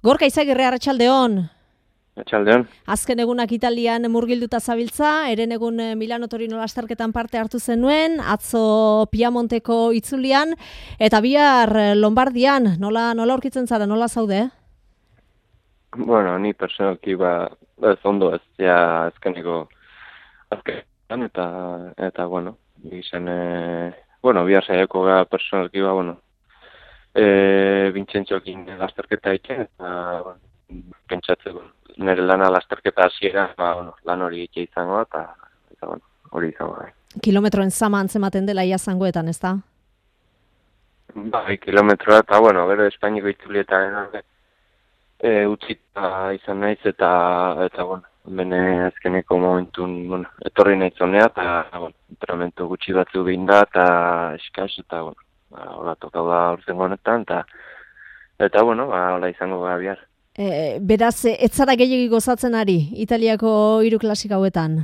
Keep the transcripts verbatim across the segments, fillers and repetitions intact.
Gorka Izagirre, arratsaldeon. Arratsaldeon. Azken egunak Italian murgilduta zabiltza, eren egun Milano Torino lasterketan parte hartu zenuen, atzo Piamonteko itzulian, eta bihar Lombardian, nola nola aurkitzen zara, nola zaude? Bueno, ni personalki ba, ez ondo ez, ja azkeneko azkenean, eta, eta bueno, izan, e, bueno, bihar saiako ga personalki ba, bueno, e, Vincentziokin lasterketa egiten, eta, bueno, pentsatzeko, nire lana lasterketa hasiera, ba, bueno, lan hori egite izango, eta, eta bueno, hori izango da. Kilometroen zama antzematen dela ia zangoetan, ez da? Bai, kilometroa, eta, bueno, gero Espainiko itzulietan, E, utzita izan naiz eta, eta bueno, bene azkeneko momentun, bueno, etorri nahi zonea, eta, bueno, entrenamentu gutxi batzu behin da, eta eskaz, eta, bueno, ba, hola tokau da urzen honetan, eta, eta, bueno, ba, hola izango gara bihar. E, beraz, ez zara gehiagik gozatzen ari, Italiako hiru klasik hauetan?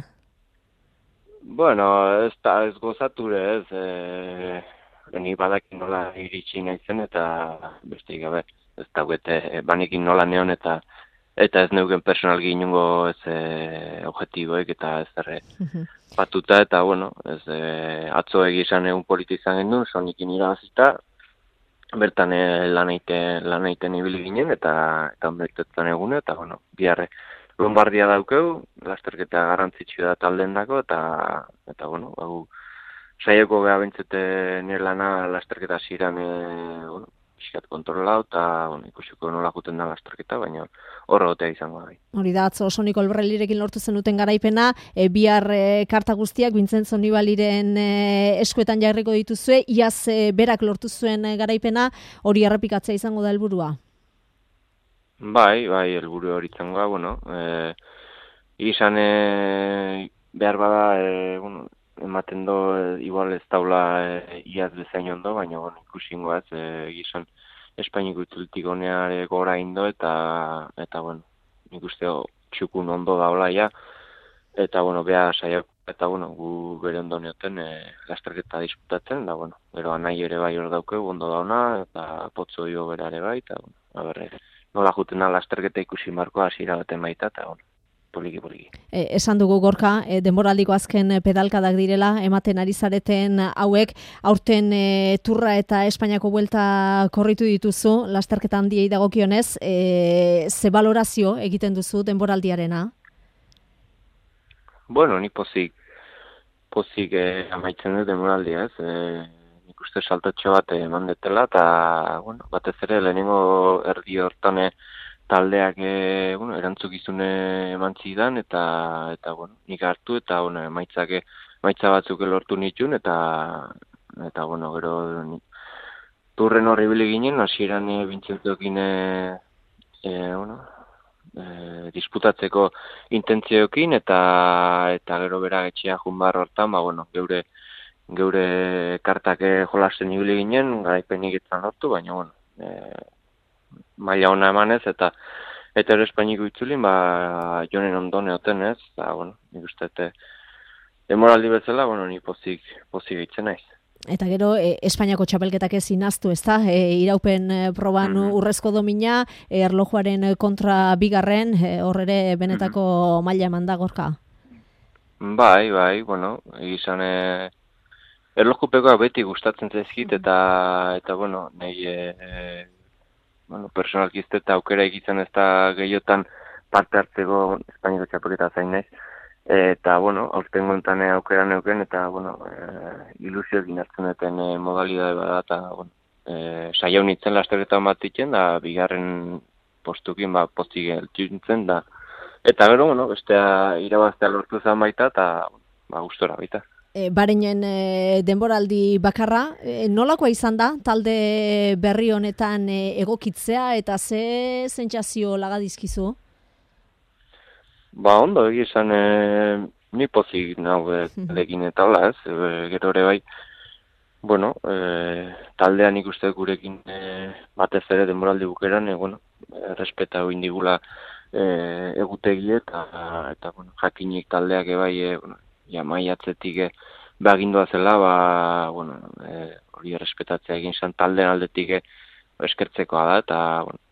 Bueno, ez da, ez gozature, ez, e, ni badakin nola iritsi naizen, eta beste gabe. Ez da guete, banekin nola neon eta eta ez neuken personalgi inungo ez e, objetiboek eta ez erre batuta eta bueno, ez e, atzo egizan egun politizan gendu, sonikin irabazita, bertan e, lan egiten lan egiten ibili ginen eta eta ondoitetzen egune eta bueno, biharre Lombardia daukeu, lasterketa garrantzitsu da taldeen dako eta eta bueno, hau saieko geha bentzete nire lana lasterketa ziren e, bueno, iskat kontrolau eta bueno, ikusiko nola juten da lasterketa, baina horregotea izango da. Hori da, atzo Sonik Olbrellirekin lortu zenuten garaipena, e, bihar e, karta guztiak Vincenzo Nibaliren e, eskuetan jarriko dituzue, iaz e, berak lortu zuen e, garaipena, hori errepikatzea izango da helburua? Bai, bai, helburu hori izango da, bueno, e, izan e, behar bada, e, bueno, ematen do, e, igual ez taula e, iaz bezain ondo, baina bueno, ikusingo ez, e, gizan Espainiko itzultik honeare gora indo, eta, eta bueno, nik uste txukun ondo daula ja, eta bueno, beha saiak, eta bueno, gu bere ondo neoten e, lasterketa disputatzen, da bueno, gero anai ere bai hor daukeu, ondo dauna, eta potzo dio berare bai, eta bueno, aberre, nola juten da lasterketa ikusi markoa hasiera baten baita, eta bueno, poliki, poliki. E, esan dugu Gorka, e, denboraldiko azken pedalkadak direla, ematen ari zareten hauek, aurten e, turra eta Espainiako buelta korritu dituzu, lasterketa handiei dagokionez, e, ze balorazio egiten duzu denboraldiarena? Bueno, ni pozik, pozik eh, amaitzen dut denboraldia, ez, e, nik uste saltatxo bat eman detela, eta, bueno, batez ere lehenengo erdi hortan taldeak e, bueno, erantzukizune eman zidan eta eta bueno, nik hartu eta bueno, emaitzak emaitza batzuk lortu nituen eta eta bueno, gero ni, turren horri ibili ginen, hasieran e, Vincentziokin e, e, bueno, e, disputatzeko intentzioekin eta eta gero bera etxea junbar hortan, ba bueno, geure geure kartak jolasten ibili ginen, garaipenik etzan lortu, baina bueno, e, maila ona emanez eta eta ere Espainiko itzulin ba jonen ondo neoten ez, eta bueno, nik uste eta demoraldi bezala, bueno, ni pozik pozik eitzen naiz. Eta gero e, Espainiako txapelketak ez inaztu, ezta? E, iraupen e, proban mm-hmm. urrezko domina, e, erlojuaren kontra bigarren, e, hor ere benetako mm-hmm. maila eman da Gorka. Bai, bai, bueno, egizan e, erlojupekoa beti gustatzen zaizkit eta eta bueno, nahi e, bueno, personalki ez eta aukera egiten ez da gehiotan parte hartzeko Espainiko txapelketa zain naiz. Eta, bueno, aurten gontan aukera neuken, eta, bueno, e, ilusioekin hartzen duten e, modalidade bada, eta, bueno, e, saia honitzen lasterketa bat ditzen, da, bigarren postukin, ba, pozik eltxuntzen, da. Eta, gero, bueno, bestea irabaztea lortu zen baita, eta, ba, gustora baita. E, Barenen e, denboraldi bakarra, e, nolakoa izan da talde berri honetan e, egokitzea eta ze sentsazio laga dizkizu? Ba, ondo egizan, e, ni pozik nau egin eta hola ez, e, gero ere bai, bueno, e, taldean ikuste gurekin e, batez ere denboraldi bukeran, e, bueno, e, respeta hori indigula e, egutegi eta, eta bueno, jakinik taldeak ebai, e, bueno, ja, maiatzetik e, bagindua zela, ba, bueno, e, hori errespetatzea egin zen taldean aldetik e, eskertzekoa da, eta, bueno,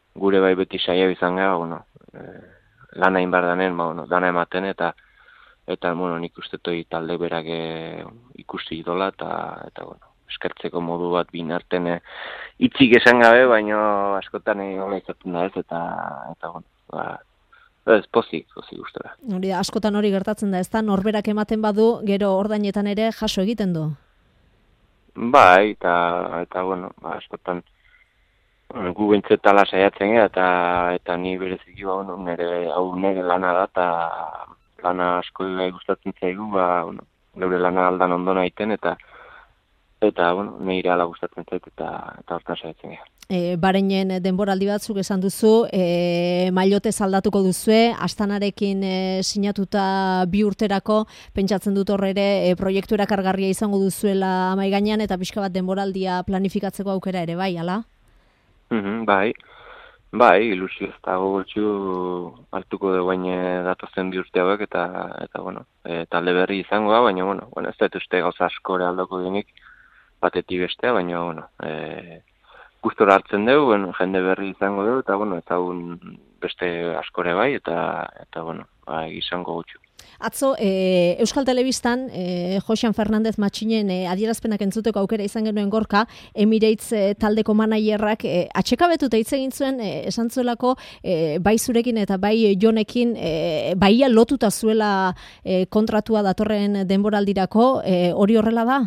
gure bai beti saia izan gara, bueno, e, lana inbar danen, ba, bueno, dana ematen, eta eta, bueno, nik uste toi talde berak e, ikusi idola, eta, eta, bueno, eskertzeko modu bat bin arten e, itzik esan gabe, baina askotan e, hola izaten da ez, eta, eta, bueno, ba, ez, pozik, pozik gustora. Hori da, askotan hori gertatzen da, ez da, norberak ematen badu, gero ordainetan ere jaso egiten du. Bai, eta, eta, bueno, ba, askotan, gu bentsetala saiatzen gara, eta, eta ni bereziki, ba, bueno, nire, hau nire lana da, eta lana asko gustatzen zaigu, ba, bueno, geure lana aldan ondo naiten, eta, eta, bueno, nire ala gustatzen zait, eta, eta hortan saiatzen gara. E, Bareinen denboraldi batzuk esan duzu, e, mailotez aldatuko duzue, Astanarekin e, sinatuta bi urterako, pentsatzen dut horre ere e, proiektu erakargarria izango duzuela mahai gainean, eta pixka bat denboraldia planifikatzeko aukera ere, bai, ala? Mm-hmm, bai, bai, ilusio ez dago gotxu hartuko dugu baina datozen bi urte hauek, eta, eta bueno, e, talde berri izango da, baina, bueno, bueno ez dut uste gauza askore aldoko denik, batetik bestea, baina, bueno, e, gustora hartzen dugu, bueno, jende berri izango dugu, eta, bueno, ezagun beste askore bai, eta, eta bueno, ba, izango gutxu. Atzo, e, Euskal Telebistan, e, Joxan Fernandez Matxinen e, adierazpenak entzuteko aukera izan genuen gorka, Emirates e, taldeko manaierrak e, atxekabetuta hitz egin zuen, e, esan zuelako, e, bai zurekin eta bai Jonekin, e, baia lotuta zuela e, kontratua datorren denboraldirako, e, hori horrela da?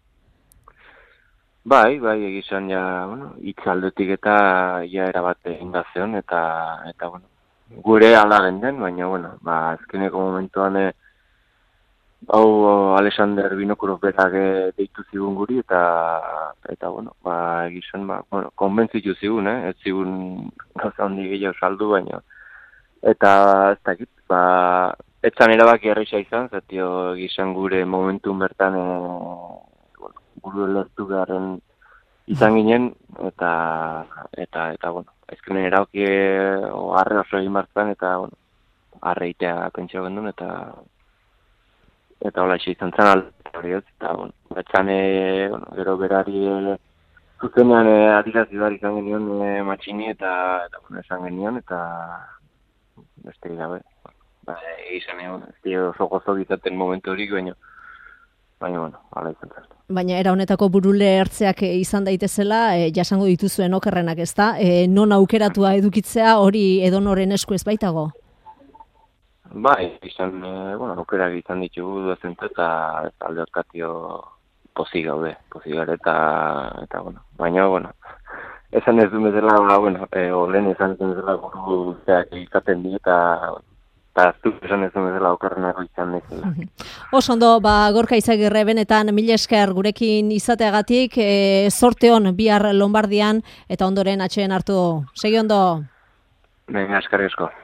Bai, bai, egizan ja, bueno, itzaldetik eta ja erabate indazion, eta, eta, bueno, gure ala den, baina, bueno, ba, azkeneko momentuan, e, hau Alexander Binokurov berak deitu zigun guri, eta, eta, bueno, ba, egizan, ba, bueno, konbentzitu zigun, eh, ez zigun gauza handi gehiago saldu, baina, eta, ez dakit, ba, etzan erabaki erresa izan, zatio egizan gure momentun bertan, e, buru lertu garen izan ginen, eta, eta, eta, bueno, ezkenen erauki arre oso egin bartzen, eta, bueno, arre itea pentsio gendun, eta, eta hola izan zen alde hori ez, eta, bueno, betxan, bueno, gero berari e, zuzenean e, adirazi behar izan genion e, matxini, eta, eta, bueno, esan genion, eta, beste gabe, ba, izan egon, ez dira oso gozo gizaten momentu horik, baina, baina, bueno, hala izan zen. Baina era honetako burule ertzeak izan daitezela, e, jasango dituzuen okerrenak, ez da? E, non aukeratua edukitzea hori edonoren esku ez baitago? Bai, izan, e, bueno, aukerak izan ditugu duzentu, eta alde horkatio pozik gaude, pozik gaude, eta, eta, bueno, baina, bueno, esan ez du bezala, bueno, e, olen esan ez du bezala guru zeak izaten di, eta, eta aztu esan ez du bezala okerrenako izan nezela. Oso ondo, ba, Gorka Izagirre, benetan mila esker gurekin izateagatik, e, sorte on bihar Lombardian, eta ondoren atxeen hartu. Segi ondo? Venga, eskerrik asko.